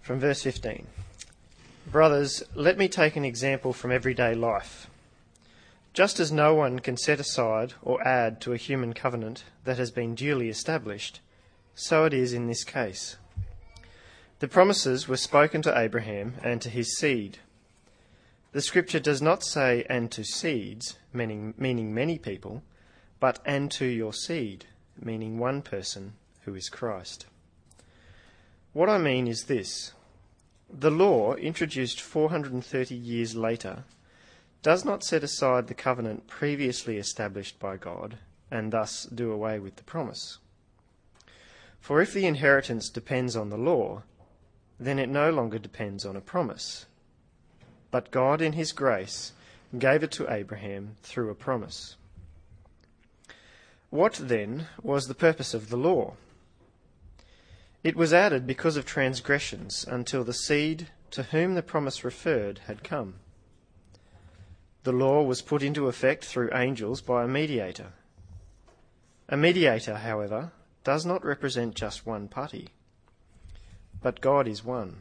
From verse 15. Brothers, let me take an example from everyday life. Just as no one can set aside or add to a human covenant that has been duly established, so it is in this case. The promises were spoken to Abraham and to his seed. The scripture does not say and to seeds, meaning many people, but and to your seed, meaning one person, who is Christ. What I mean is this. The law, introduced 430 years later, does not set aside the covenant previously established by God and thus do away with the promise. For if the inheritance depends on the law, then it no longer depends on a promise. But God in his grace gave it to Abraham through a promise. What then was the purpose of the law? It was added because of transgressions until the seed to whom the promise referred had come. The law was put into effect through angels by a mediator. A mediator, however, does not represent just one party, but God is one.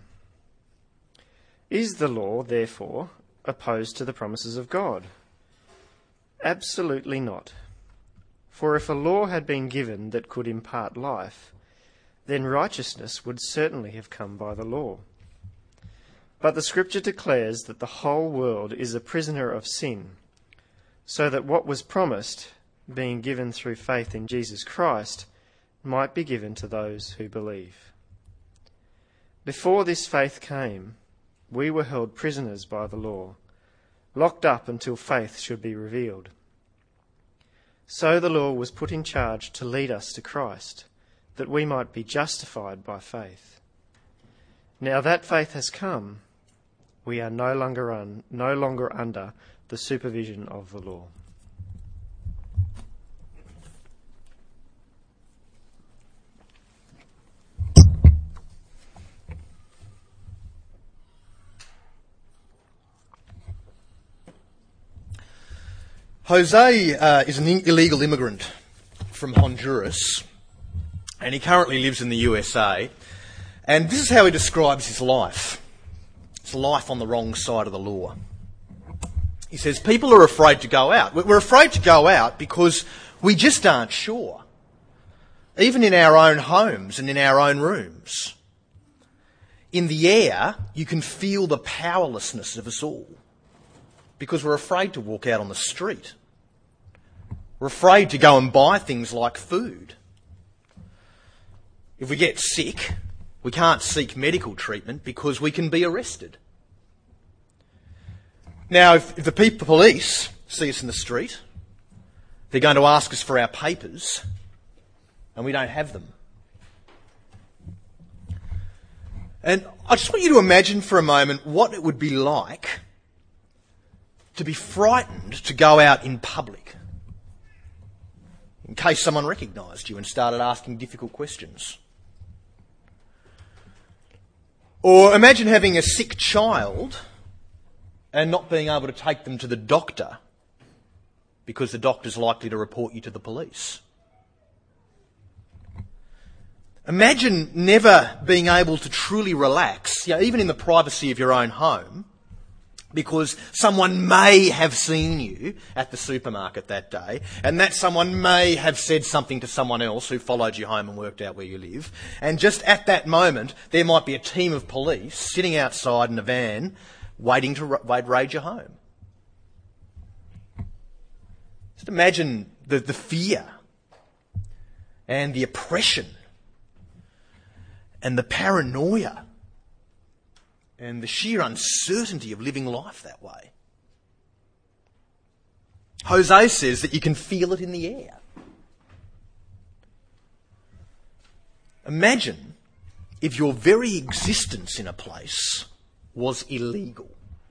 Is the law, therefore, opposed to the promises of God? Absolutely not. For if a law had been given that could impart life, then righteousness would certainly have come by the law. But the scripture declares that the whole world is a prisoner of sin, so that what was promised, being given through faith in Jesus Christ, might be given to those who believe. Before this faith came, we were held prisoners by the law, locked up until faith should be revealed. So the law was put in charge to lead us to Christ, that we might be justified by faith. Now that faith has come, we are no longer under the supervision of the law. Jose is an illegal immigrant from Honduras, and he currently lives in the USA. And this is how he describes his life. It's a life on the wrong side of the law. He says, people are afraid to go out. We're afraid to go out because we just aren't sure. Even in our own homes and in our own rooms. In the air, you can feel the powerlessness of us all. Because we're afraid to walk out on the street. We're afraid to go and buy things like food. If we get sick, we can't seek medical treatment because we can be arrested. Now, if the police see us in the street, they're going to ask us for our papers, and we don't have them. And I just want you to imagine for a moment what it would be like to be frightened to go out in public in case someone recognised you and started asking difficult questions. Or imagine having a sick child and not being able to take them to the doctor because the doctor's likely to report you to the police. Imagine never being able to truly relax, even in the privacy of your own home, because someone may have seen you at the supermarket that day, and that someone may have said something to someone else who followed you home and worked out where you live. And just at that moment, there might be a team of police sitting outside in a van waiting to raid your home. Just imagine the fear and the oppression and the paranoia and the sheer uncertainty of living life that way. Jose says that you can feel it in the air. Imagine if your very existence in a place was illegal.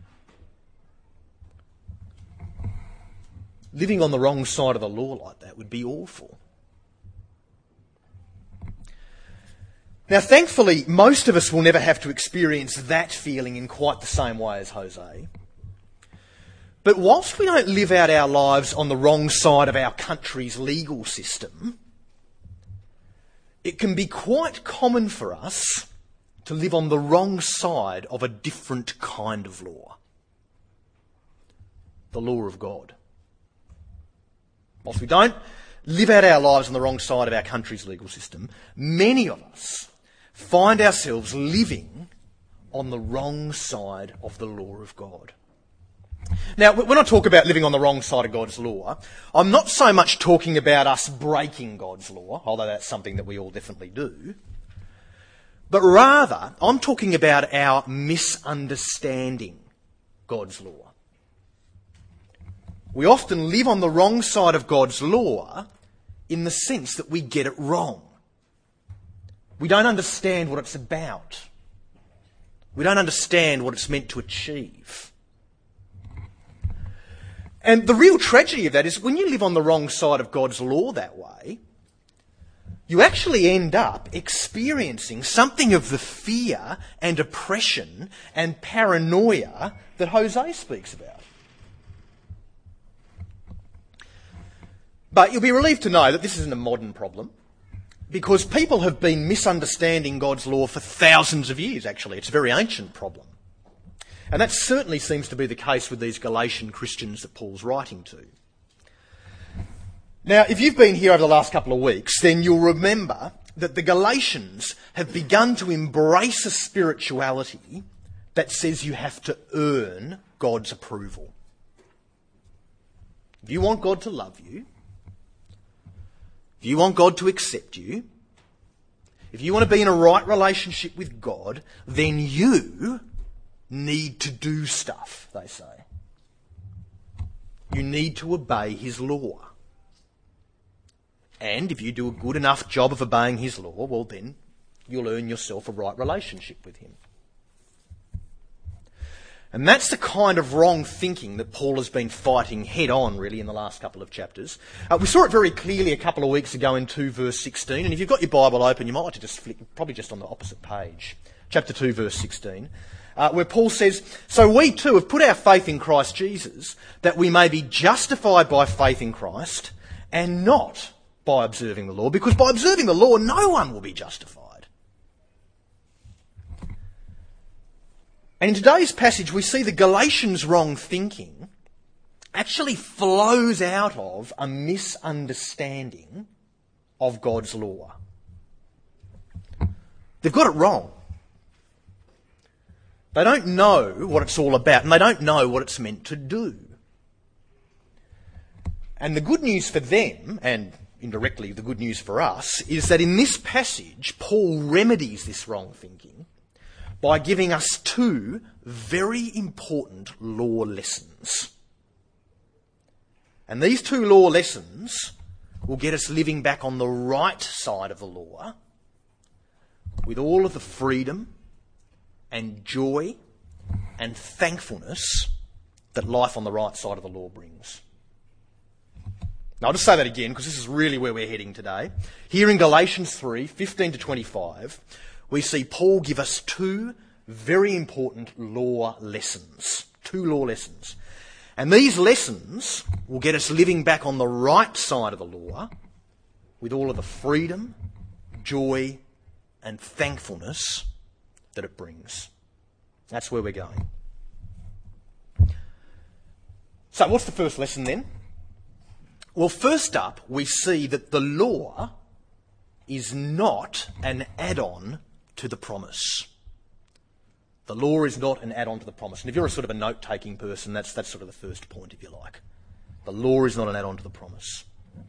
Living on the wrong side of the law like that would be awful. Now, thankfully, most of us will never have to experience that feeling in quite the same way as Jose. But whilst we don't live out our lives on the wrong side of our country's legal system, it can be quite common for us to to live on the wrong side of a different kind of law. The law of God. Whilst we don't live out our lives on the wrong side of our country's legal system, many of us find ourselves living on the wrong side of the law of God. Now, when I talk about living on the wrong side of God's law, I'm not so much talking about us breaking God's law, although that's something that we all definitely do, but rather I'm talking about our misunderstanding God's law. We often live on the wrong side of God's law in the sense that we get it wrong. We don't understand what it's about. We don't understand what it's meant to achieve. And the real tragedy of that is when you live on the wrong side of God's law that way, you actually end up experiencing something of the fear and oppression and paranoia that Hosea speaks about. But you'll be relieved to know that this isn't a modern problem, because people have been misunderstanding God's law for thousands of years, actually. It's a very ancient problem. And that certainly seems to be the case with these Galatian Christians that Paul's writing to. Now, if you've been here over the last couple of weeks, then you'll remember that the Galatians have begun to embrace a spirituality that says you have to earn God's approval. If you want God to love you, if you want God to accept you, if you want to be in a right relationship with God, then you need to do stuff, they say. You need to obey his law. And if you do a good enough job of obeying his law, well then you'll earn yourself a right relationship with him. And that's the kind of wrong thinking that Paul has been fighting head on, really, in the last couple of chapters. We saw it very clearly a couple of weeks ago in 2 verse 16, and if you've got your Bible open, you might like to just flick, probably just on the opposite page. Chapter 2 verse 16. Where Paul says, "So we too have put our faith in Christ Jesus, that we may be justified by faith in Christ, and not by observing the law, because by observing the law no one will be justified." And in today's passage we see the Galatians' wrong thinking actually flows out of a misunderstanding of God's law. They've got it wrong. They don't know what it's all about, and they don't know what it's meant to do. And the good news for them, and indirectly the good news for us, is that in this passage, Paul remedies this wrong thinking by giving us two very important law lessons. And these two law lessons will get us living back on the right side of the law with all of the freedom and joy and thankfulness that life on the right side of the law brings. Now, I'll just say that again because this is really where we're heading today. Here in Galatians 3, 15 to 25, we see Paul give us two very important law lessons. Two law lessons. And these lessons will get us living back on the right side of the law with all of the freedom, joy and thankfulness that it brings. That's where we're going. So what's the first lesson then? Well, first up, we see that the law is not an add-on to the promise. The law is not an add-on to the promise. And if you're a sort of a note-taking person, that's sort of the first point, if you like. The law is not an add-on to the promise.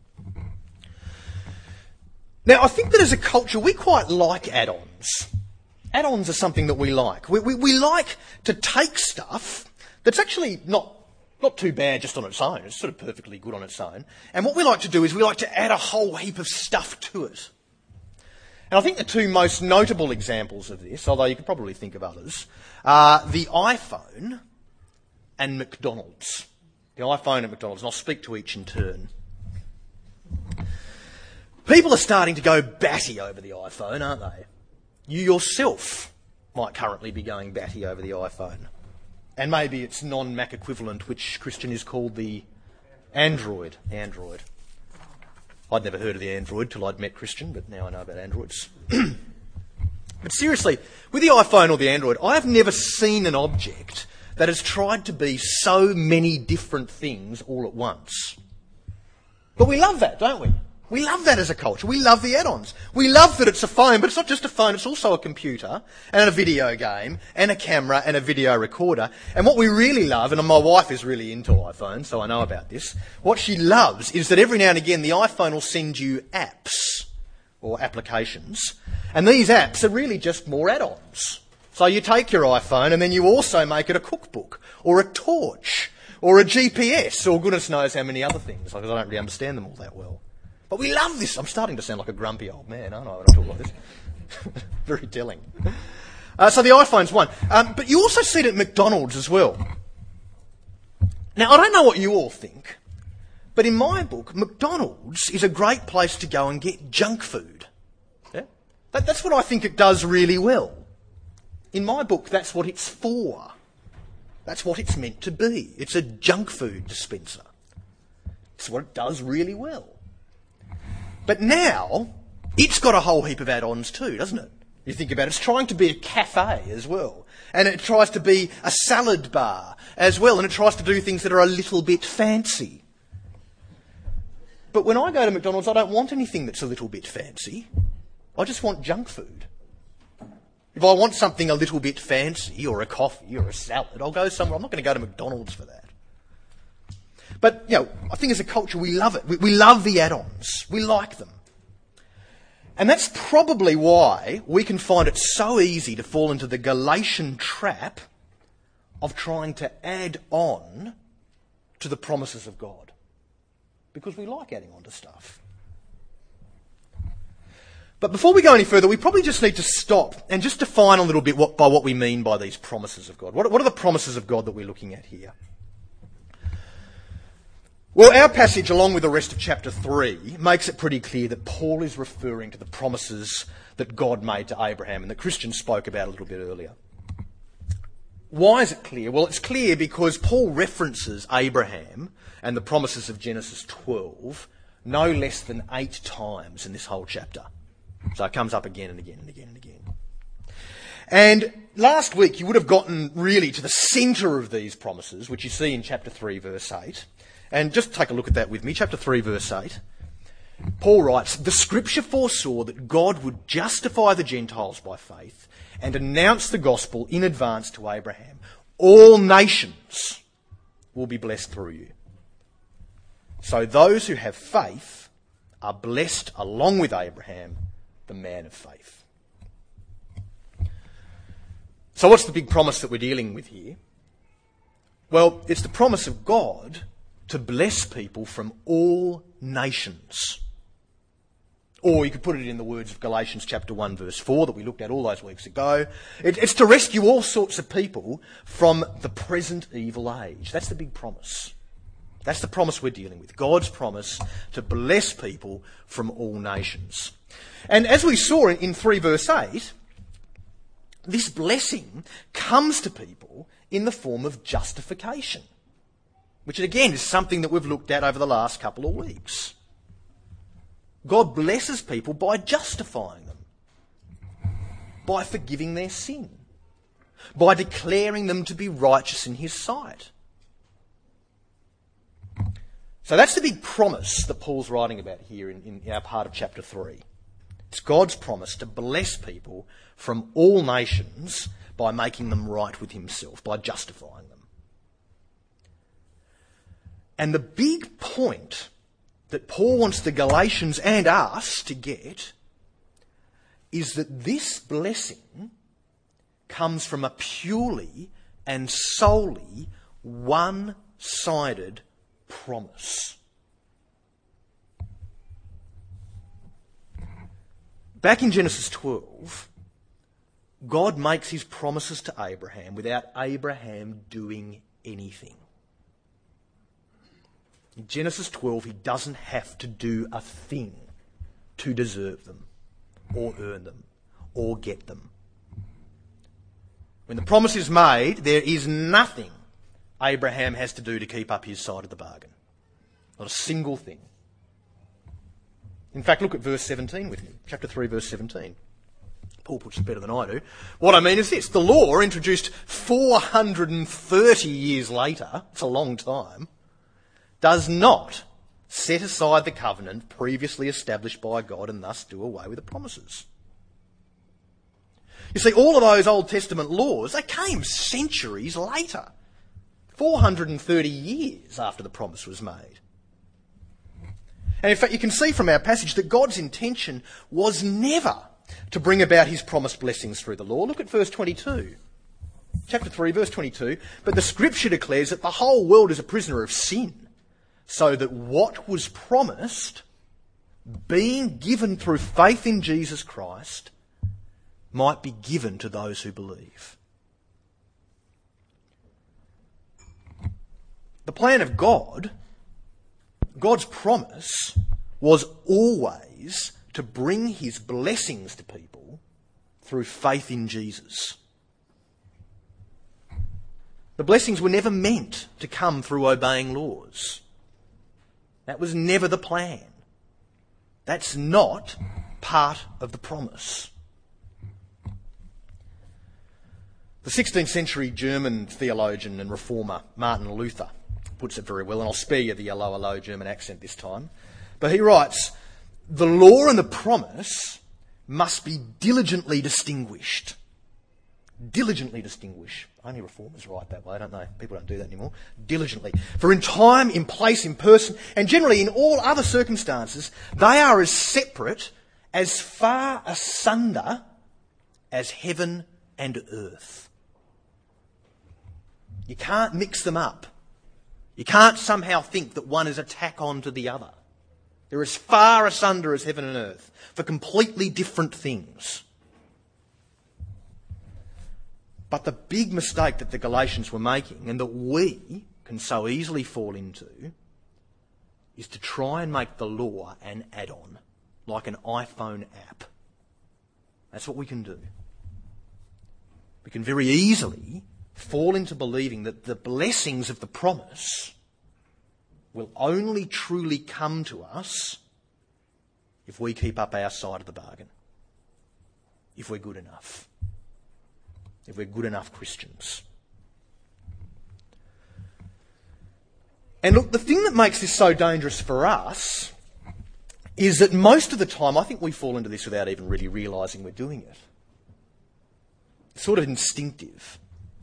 Now, I think that as a culture, we quite like add-ons. Add-ons are something that we like. We like to take stuff that's actually not too bad just on its own. It's sort of perfectly good on its own. And what we like to do is we like to add a whole heap of stuff to it. And I think the two most notable examples of this, although you could probably think of others, are the iPhone and McDonald's. The iPhone and McDonald's, and I'll speak to each in turn. People are starting to go batty over the iPhone, aren't they? You yourself might currently be going batty over the iPhone. And maybe its non-Mac equivalent, which, Christian, is called the Android. Android. I'd never heard of the Android till I'd met Christian, but now I know about Androids. But seriously, with the iPhone or the Android, I have never seen an object that has tried to be so many different things all at once. But we love that, don't we? We love that as a culture. We love the add-ons. We love that it's a phone, but it's not just a phone, it's also a computer and a video game and a camera and a video recorder. And what we really love, and my wife is really into iPhones, so I know about this, what she loves is that every now and again the iPhone will send you apps or applications, and these apps are really just more add-ons. So you take your iPhone and then you also make it a cookbook or a torch or a GPS or goodness knows how many other things, because I don't really understand them all that well. But we love this. I'm starting to sound like a grumpy old man, aren't I, when I talk like this? Very telling. So the iPhone's one. But you also see it at McDonald's as well. Now, I don't know what you all think, but in my book, McDonald's is a great place to go and get junk food. Yeah? That's what I think it does really well. In my book, that's what it's for. That's what it's meant to be. It's a junk food dispenser. It's what it does really well. But now, it's got a whole heap of add-ons too, doesn't it? You think about it, it's trying to be a cafe as well. And it tries to be a salad bar as well. And it tries to do things that are a little bit fancy. But when I go to McDonald's, I don't want anything that's a little bit fancy. I just want junk food. If I want something a little bit fancy, or a coffee, or a salad, I'll go somewhere. I'm not going to go to McDonald's for that. But, you know, I think as a culture we love it. We love the add-ons. We like them. And that's probably why we can find it so easy to fall into the Galatian trap of trying to add on to the promises of God. Because we like adding on to stuff. But before we go any further, we probably just need to stop and just define a little bit by what we mean by these promises of God. What are the promises of God that we're looking at here? Well, our passage, along with the rest of chapter 3, makes it pretty clear that Paul is referring to the promises that God made to Abraham and that Christian spoke about a little bit earlier. Why is it clear? Well, it's clear because Paul references Abraham and the promises of Genesis 12 no less than 8 times in this whole chapter. So it comes up again and again and again and again. And last week you would have gotten really to the centre of these promises, which you see in chapter 3, verse 8. And just take a look at that with me. Chapter 3, verse 8. Paul writes, "The scripture foresaw that God would justify the Gentiles by faith and announce the gospel in advance to Abraham. All nations will be blessed through you. So those who have faith are blessed along with Abraham, the man of faith." So what's the big promise that we're dealing with here? Well, it's the promise of God to bless people from all nations. Or you could put it in the words of Galatians chapter 1 verse 4 that we looked at all those weeks ago. It's to rescue all sorts of people from the present evil age. That's the big promise. That's the promise we're dealing with. God's promise to bless people from all nations. And as we saw in 3 verse 8, this blessing comes to people in the form of justification. Which again is something that we've looked at over the last couple of weeks. God blesses people by justifying them, by forgiving their sin, by declaring them to be righteous in his sight. So that's the big promise that Paul's writing about here in our part of chapter 3. It's God's promise to bless people from all nations by making them right with himself, by justifying them. And the big point that Paul wants the Galatians and us to get is that this blessing comes from a purely and solely one-sided promise. Back in Genesis 12, God makes his promises to Abraham without Abraham doing anything. In Genesis 12, he doesn't have to do a thing to deserve them, or earn them, or get them. When the promise is made, there is nothing Abraham has to do to keep up his side of the bargain. Not a single thing. In fact, look at verse 17 with me. Chapter 3, verse 17. Paul puts it better than I do. What I mean is this. The law, introduced 430 years later, it's a long time, does not set aside the covenant previously established by God and thus do away with the promises. You see, all of those Old Testament laws, they came centuries later. 430 years after the promise was made. And in fact, you can see from our passage that God's intention was never to bring about his promised blessings through the law. Look at verse 22. Chapter 3, verse 22. But the Scripture declares that the whole world is a prisoner of sin, so that what was promised, being given through faith in Jesus Christ, might be given to those who believe. The plan of God, God's promise, was always to bring his blessings to people through faith in Jesus. The blessings were never meant to come through obeying laws. That was never the plan. That's not part of the promise. The 16th century German theologian and reformer Martin Luther puts it very well, and I'll spare you the low German accent this time. But he writes, the law and the promise must be diligently distinguished. Diligently distinguished. Only reformers write that way, don't they? People don't do that anymore. Diligently. For in time, in place, in person, and generally in all other circumstances, they are as separate, as far asunder as heaven and earth. You can't mix them up. You can't somehow think that one is a tack on to the other. They're as far asunder as heaven and earth for completely different things. But the big mistake that the Galatians were making, and that we can so easily fall into, is to try and make the law an add-on, like an iPhone app. That's what we can do. We can very easily fall into believing that the blessings of the promise will only truly come to us if we keep up our side of the bargain, if we're good enough, if we're good enough Christians. And look, the thing that makes this so dangerous for us is that most of the time, I think we fall into this without even really realising we're doing it. It's sort of instinctive.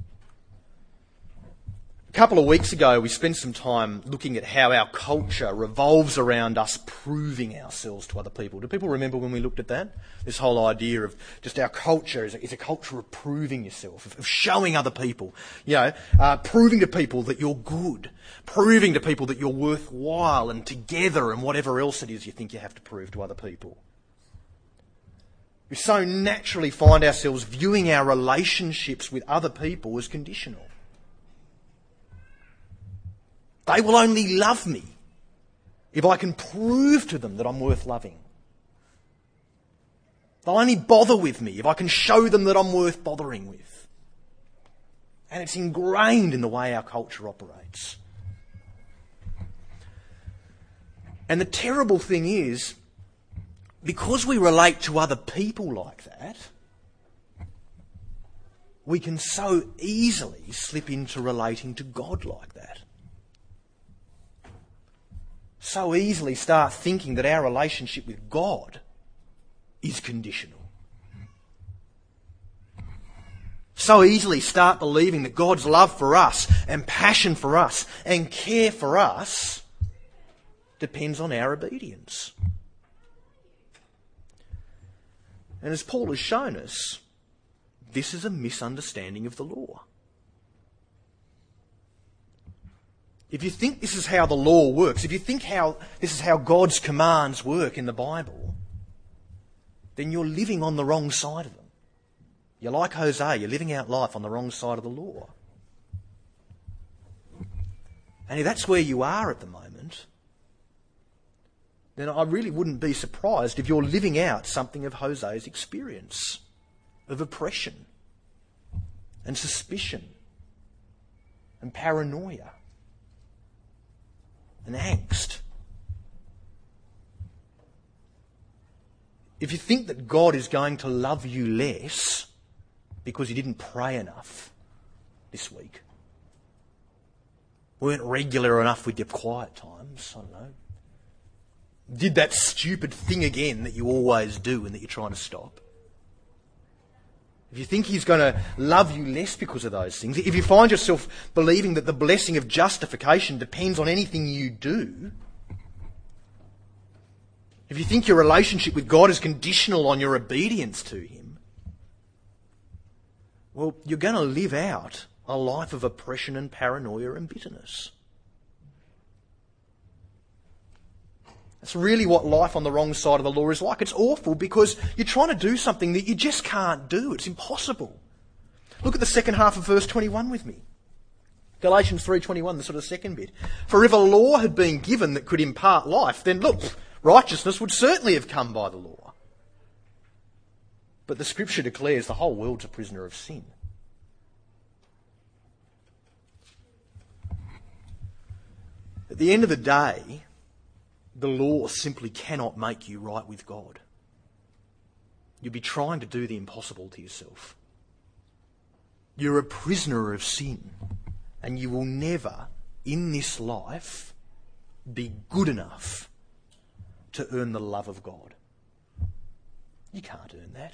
A couple of weeks ago, we spent some time looking at how our culture revolves around us proving ourselves to other people. Do people remember when we looked at that? This whole idea of just our culture is a culture of proving yourself, of showing other people, proving to people that you're good, proving to people that you're worthwhile and together and whatever else it is you think you have to prove to other people. We so naturally find ourselves viewing our relationships with other people as conditional. They will only love me if I can prove to them that I'm worth loving. They'll only bother with me if I can show them that I'm worth bothering with. And it's ingrained in the way our culture operates. And the terrible thing is, because we relate to other people like that, we can so easily slip into relating to God like that. So easily start thinking that our relationship with God is conditional. So easily start believing that God's love for us and passion for us and care for us depends on our obedience. And as Paul has shown us, this is a misunderstanding of the law. If you think this is how the law works, if you think this is how God's commands work in the Bible, then you're living on the wrong side of them. You're like Hosea, you're living out life on the wrong side of the law. And if that's where you are at the moment, then I really wouldn't be surprised if you're living out something of Hosea's experience of oppression and suspicion and paranoia and angst. if you think that God is going to love you less because you didn't pray enough this week, weren't regular enough with your quiet times, I don't know, did that stupid thing again that you always do and that you're trying to stop, if you think he's going to love you less because of those things, if you find yourself believing that the blessing of justification depends on anything you do, if you think your relationship with God is conditional on your obedience to him, well, you're going to live out a life of oppression and paranoia and bitterness. That's really what life on the wrong side of the law is like. It's awful because you're trying to do something that you just can't do. It's impossible. Look at the second half of verse 21 with me. Galatians 3:21, the sort of second bit. For if a law had been given that could impart life, then look, righteousness would certainly have come by the law. But the Scripture declares the whole world's a prisoner of sin. At the end of the day, the law simply cannot make you right with God. You'll be trying to do the impossible to yourself. You're a prisoner of sin, and you will never, in this life, be good enough to earn the love of God. You can't earn that.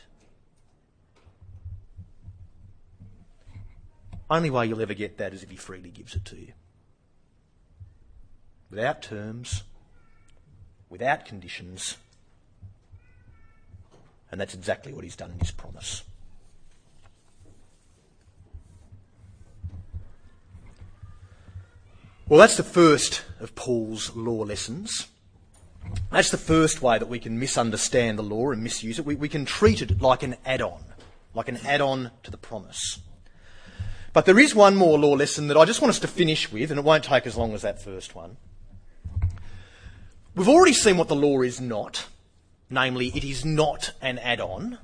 Only way you'll ever get that is if he freely gives it to you. Without terms, without conditions, and that's exactly what he's done in his promise. Well, that's the first of Paul's law lessons. That's the first way that we can misunderstand the law and misuse it. We can treat it like an add-on to the promise. But there is one more law lesson that I just want us to finish with, and it won't take as long as that first one. We've already seen what the law is not, namely it is not an add-on.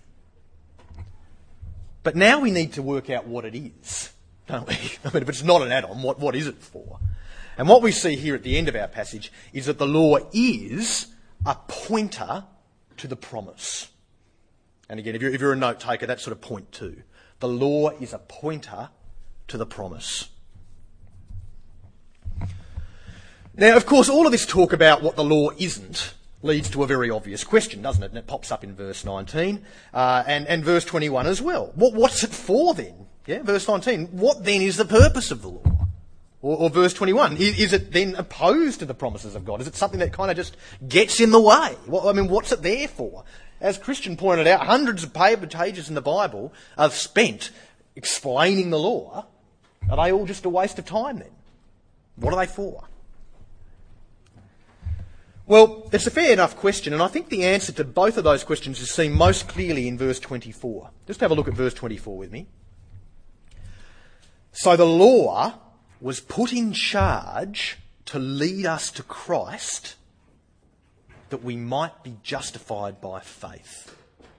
But now we need to work out what it is, don't we? I mean, if it's not an add-on, what is it for? And what we see here at the end of our passage is that the law is a pointer to the promise. And again, if you're a note taker, that's sort of point 2. The law is a pointer to the promise. Now, of course, all of this talk about what the law isn't leads to a very obvious question, doesn't it? And it pops up in verse 19 and verse 21 as well. What's it for then? Yeah, verse 19. What then is the purpose of the law? Or verse 21. Is it then opposed to the promises of God? Is it something that kind of just gets in the way? What's it there for? As Christian pointed out, hundreds of pages in the Bible are spent explaining the law. Are they all just a waste of time then? What are they for? Well, it's a fair enough question, and I think the answer to both of those questions is seen most clearly in verse 24. Just have a look at verse 24 with me. So the law was put in charge to lead us to Christ, that we might be justified by faith.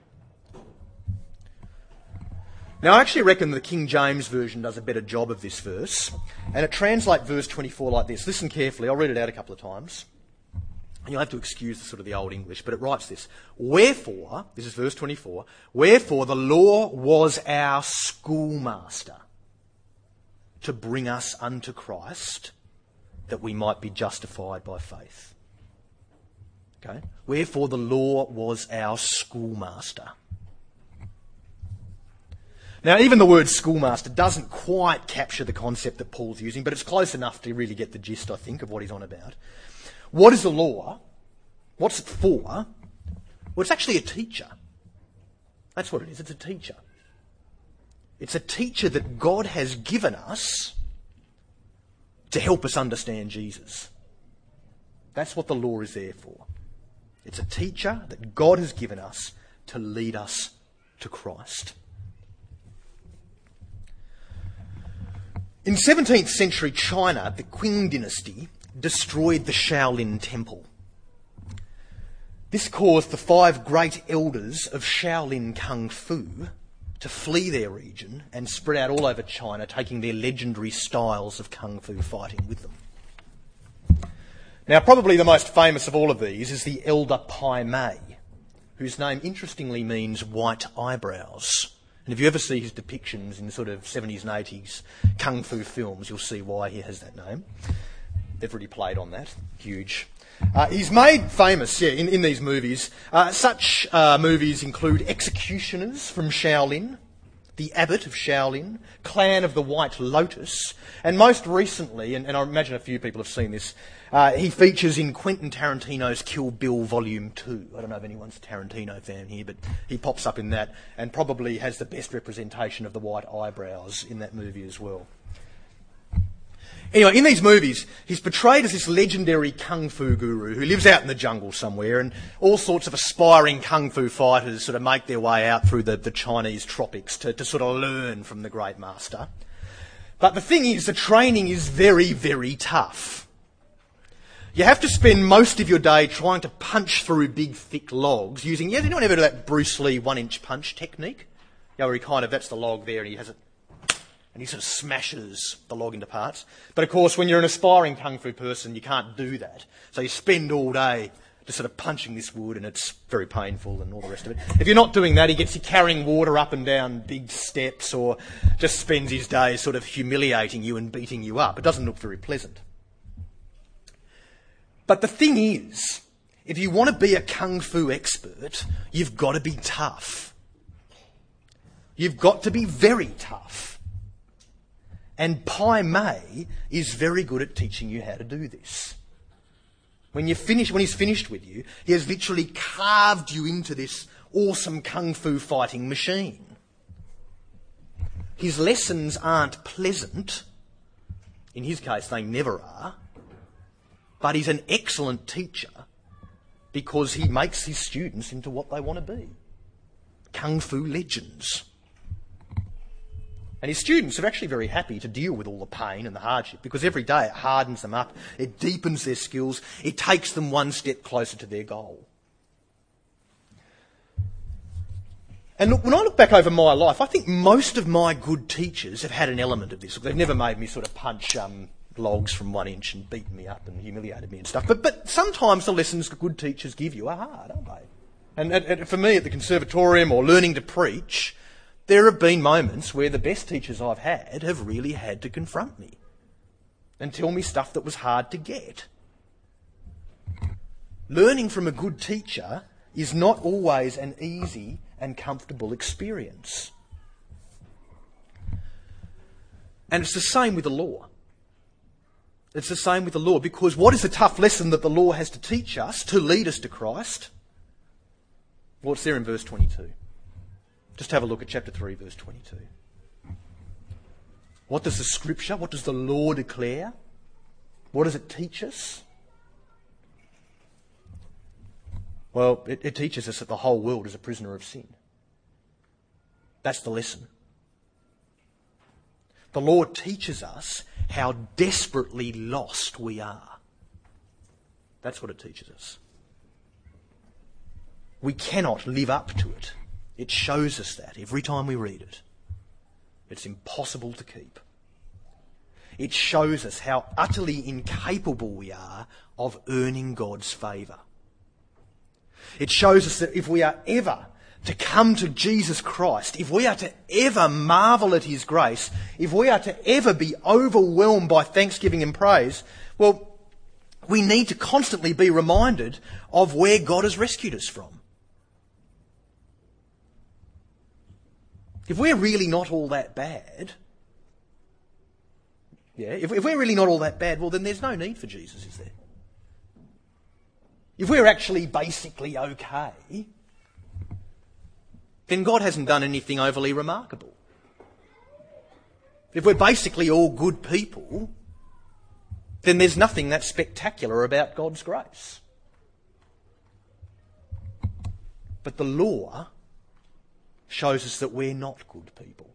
Now, I actually reckon the King James Version does a better job of this verse, and it translates verse 24 like this. Listen carefully, I'll read it out a couple of times. And you'll have to excuse sort of the old English, but it writes this. Wherefore, this is verse 24, wherefore the law was our schoolmaster to bring us unto Christ, that we might be justified by faith. Okay? Wherefore the law was our schoolmaster. Now, even the word schoolmaster doesn't quite capture the concept that Paul's using, but it's close enough to really get the gist, I think, of what he's on about. What is the law? What's it for? Well, it's actually a teacher. That's what it is. It's a teacher. It's a teacher that God has given us to help us understand Jesus. That's what the law is there for. It's a teacher that God has given us to lead us to Christ. In 17th century China, the Qing dynasty destroyed the Shaolin Temple. This caused the 5 great elders of Shaolin Kung Fu to flee their region and spread out all over China, taking their legendary styles of Kung Fu fighting with them. Now, probably the most famous of all of these is the Elder Pai Mei, whose name interestingly means white eyebrows. And if you ever see his depictions in sort of 70s and 80s kung fu films, you'll see why he has that name. They've already played on that. Huge. He's made famous, in these movies. Such movies include Executioners from Shaolin, The Abbot of Shaolin, Clan of the White Lotus, and most recently, and I imagine a few people have seen this, he features in Quentin Tarantino's Kill Bill Volume 2. I don't know if anyone's a Tarantino fan here, but he pops up in that and probably has the best representation of the white eyebrows in that movie as well. Anyway, in these movies, he's portrayed as this legendary kung fu guru who lives out in the jungle somewhere, and all sorts of aspiring kung fu fighters sort of make their way out through the Chinese tropics to sort of learn from the great master. But the thing is, the training is very, very tough. You have to spend most of your day trying to punch through big, thick logs using... Has anyone ever do that Bruce Lee 1-inch punch technique? Where he kind of, that's the log there, and he has it... And he sort of smashes the log into parts. But of course, when you're an aspiring kung fu person, you can't do that. So you spend all day just sort of punching this wood, and it's very painful and all the rest of it. If you're not doing that, he gets you carrying water up and down big steps, or just spends his days sort of humiliating you and beating you up. It doesn't look very pleasant. But the thing is, if you want to be a kung fu expert, you've got to be tough. You've got to be very tough. And Pai Mei is very good at teaching you how to do this. When he's finished with you, he has literally carved you into this awesome kung fu fighting machine. His lessons aren't pleasant. In his case, they never are. But he's an excellent teacher because he makes his students into what they want to be. Kung fu legends. And his students are actually very happy to deal with all the pain and the hardship because every day it hardens them up, it deepens their skills, it takes them one step closer to their goal. And look, when I look back over my life, I think most of my good teachers have had an element of this. They've never made me sort of punch logs from 1 inch and beaten me up and humiliated me and stuff. But sometimes the lessons good teachers give you are hard, aren't they? And for me at the conservatorium or learning to preach, there have been moments where the best teachers I've had have really had to confront me and tell me stuff that was hard to get. Learning from a good teacher is not always an easy and comfortable experience. And it's the same with the law. It's the same with the law, because what is the tough lesson that the law has to teach us to lead us to Christ? Well, it's there in verse 22. Just have a look at chapter 3, verse 22. What does the Scripture, what does the law declare? What does it teach us? Well, it teaches us that the whole world is a prisoner of sin. That's the lesson. The law teaches us how desperately lost we are. That's what it teaches us. We cannot live up to it. It shows us that every time we read it. It's impossible to keep. It shows us how utterly incapable we are of earning God's favour. It shows us that if we are ever to come to Jesus Christ, if we are to ever marvel at his grace, if we are to ever be overwhelmed by thanksgiving and praise, well, we need to constantly be reminded of where God has rescued us from. If we're really not all that bad, if we're really not all that bad, well, then there's no need for Jesus, is there? If we're actually basically okay, then God hasn't done anything overly remarkable. If we're basically all good people, then there's nothing that spectacular about God's grace. But the law shows us that we're not good people.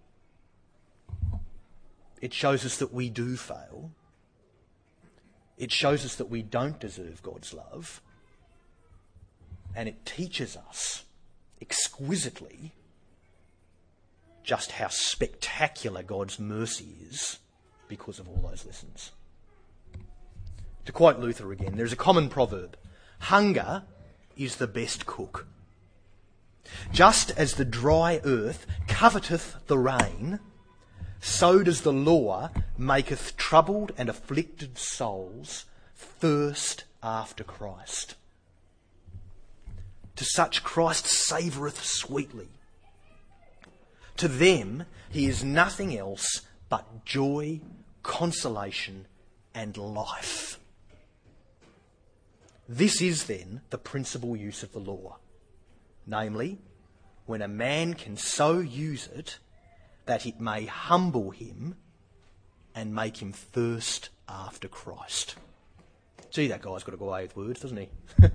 It shows us that we do fail. It shows us that we don't deserve God's love. And it teaches us exquisitely just how spectacular God's mercy is because of all those lessons. To quote Luther again, there's a common proverb: hunger is the best cook. Just as the dry earth coveteth the rain, so does the law maketh troubled and afflicted souls thirst after Christ. To such Christ savoureth sweetly. To them he is nothing else but joy, consolation, and life. This is then the principal use of the law, namely, when a man can so use it that it may humble him and make him thirst after Christ. Gee, that guy's got to go away with words, doesn't he?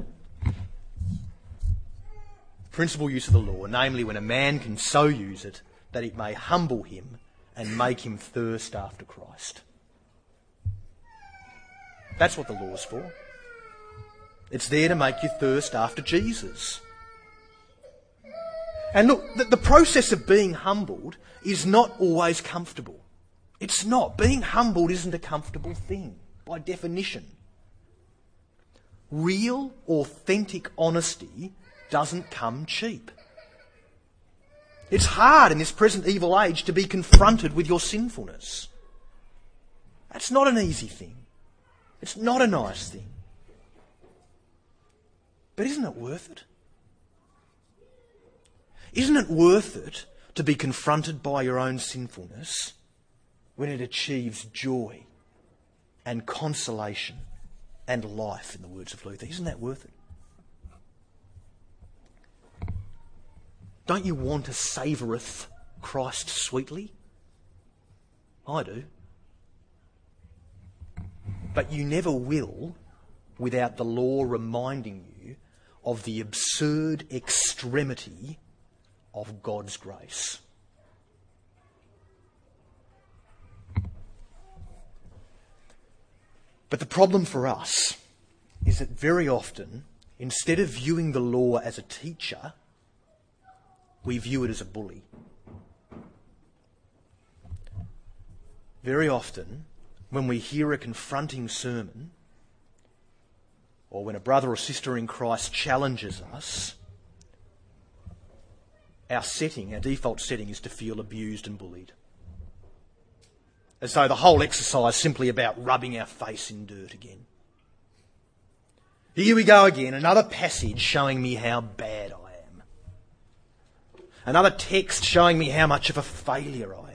Principal use of the law, namely when a man can so use it that it may humble him and make him thirst after Christ. That's what the law's for. It's there to make you thirst after Jesus. And look, the process of being humbled is not always comfortable. It's not. Being humbled isn't a comfortable thing, by definition. Real, authentic honesty doesn't come cheap. It's hard in this present evil age to be confronted with your sinfulness. That's not an easy thing. It's not a nice thing. But isn't it worth it? Isn't it worth it to be confronted by your own sinfulness when it achieves joy and consolation and life, in the words of Luther? Isn't that worth it? Don't you want to savoureth Christ sweetly? I do. But you never will without the law reminding you of the absurd extremity of God's grace. But the problem for us is that very often, instead of viewing the law as a teacher, we view it as a bully. Very often, when we hear a confronting sermon, or when a brother or sister in Christ challenges us, our default setting is to feel abused and bullied. As though the whole exercise is simply about rubbing our face in dirt again. Here we go again, another passage showing me how bad I am. Another text showing me how much of a failure I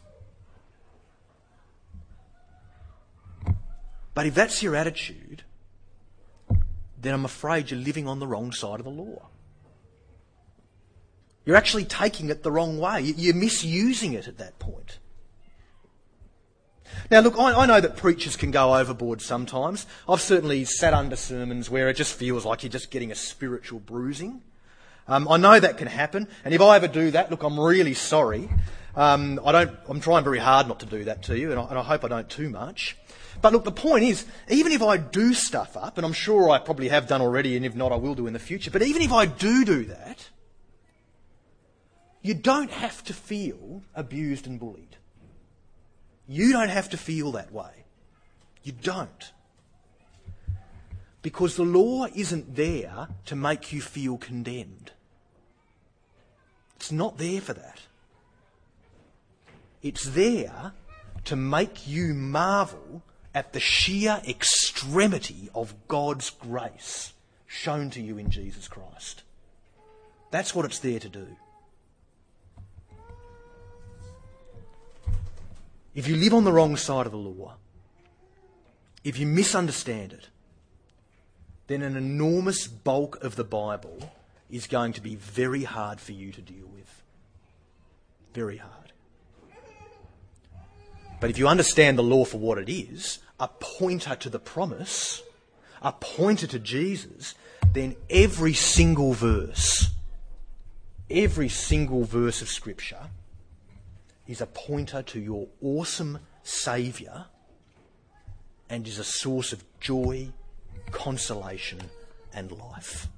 am. But if that's your attitude, then I'm afraid you're living on the wrong side of the law. You're actually taking it the wrong way. You're misusing it at that point. Now look, I know that preachers can go overboard sometimes. I've certainly sat under sermons where it just feels like you're just getting a spiritual bruising. I know that can happen, and if I ever do that, look, I'm really sorry. I'm trying very hard not to do that to you, and I hope I don't too much. But look, the point is, even if I do stuff up, and I'm sure I probably have done already, and if not, I will do in the future, but even if I do that, you don't have to feel abused and bullied. You don't have to feel that way. You don't. Because the law isn't there to make you feel condemned. It's not there for that. It's there to make you marvel at the sheer extremity of God's grace shown to you in Jesus Christ. That's what it's there to do. If you live on the wrong side of the law, if you misunderstand it, then an enormous bulk of the Bible is going to be very hard for you to deal with. Very hard. But if you understand the law for what it is, a pointer to the promise, a pointer to Jesus, then every single verse of Scripture is a pointer to your awesome Saviour and is a source of joy, consolation and life.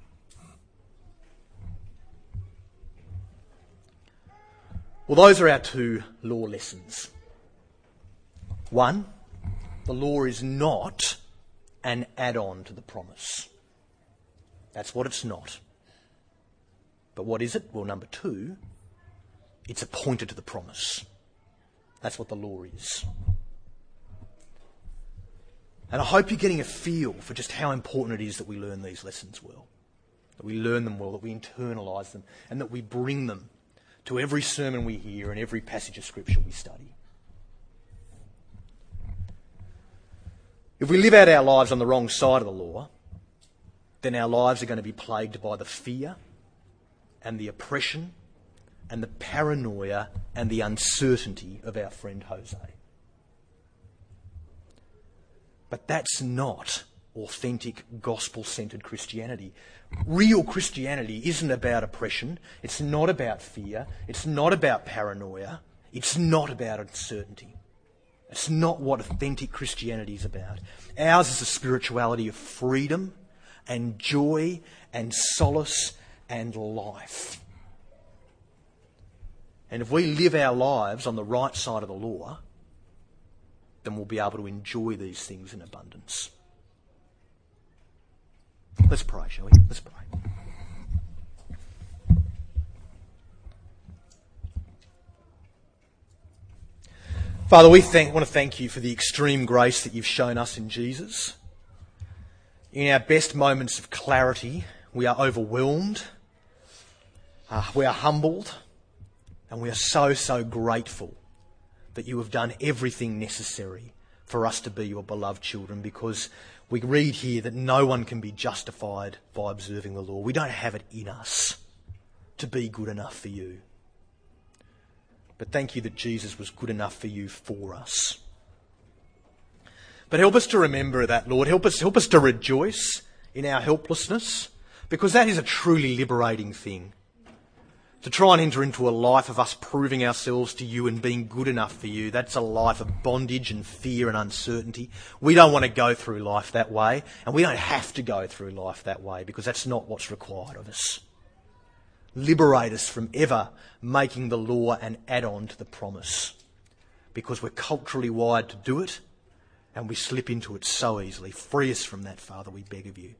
Well, those are our two law lessons. One, the law is not an add-on to the promise. That's what it's not. But what is it? Well, number 2, it's a pointer to the promise. That's what the law is. And I hope you're getting a feel for just how important it is that we learn these lessons well, that we learn them well, that we internalise them, and that we bring them to every sermon we hear and every passage of Scripture we study. If we live out our lives on the wrong side of the law, then our lives are going to be plagued by the fear and the oppression and the paranoia and the uncertainty of our friend Jose. But that's not authentic gospel-centred Christianity. Real Christianity isn't about oppression. It's not about fear. It's not about paranoia. It's not about uncertainty. It's not what authentic Christianity is about. Ours is a spirituality of freedom and joy and solace and life. And if we live our lives on the right side of the law, then we'll be able to enjoy these things in abundance. Let's pray, shall we? Let's pray. Father, we want to thank you for the extreme grace that you've shown us in Jesus. In our best moments of clarity, we are overwhelmed, we are humbled, and we are so grateful that you have done everything necessary for us to be your beloved children, because we read here that no one can be justified by observing the law. We don't have it in us to be good enough for you. But thank you that Jesus was good enough for you for us. But help us to remember that, Lord. Help us to rejoice in our helplessness, because that is a truly liberating thing. To try and enter into a life of us proving ourselves to you and being good enough for you, that's a life of bondage and fear and uncertainty. We don't want to go through life that way, and we don't have to go through life that way, because that's not what's required of us. Liberate us from ever making the law an add-on to the promise, because we're culturally wired to do it and we slip into it so easily. Free us from that, Father, we beg of you.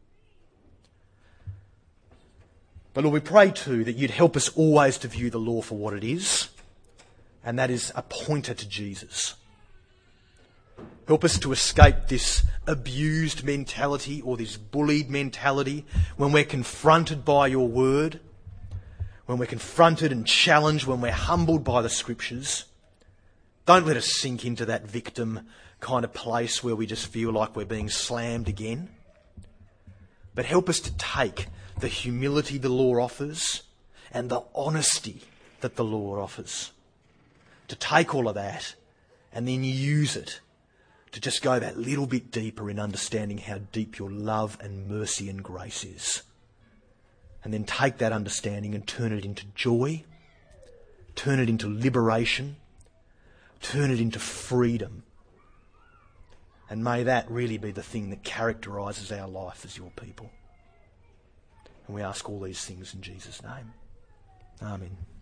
But Lord, we pray too that you'd help us always to view the law for what it is, and that is a pointer to Jesus. Help us to escape this abused mentality or this bullied mentality when we're confronted by your word, when we're confronted and challenged, when we're humbled by the Scriptures. Don't let us sink into that victim kind of place where we just feel like we're being slammed again. But help us to take the humility the law offers and the honesty that the law offers. To take all of that and then use it to just go that little bit deeper in understanding how deep your love and mercy and grace is. And then take that understanding and turn it into joy, turn it into liberation, turn it into freedom. And may that really be the thing that characterises our life as your people. And we ask all these things in Jesus' name. Amen.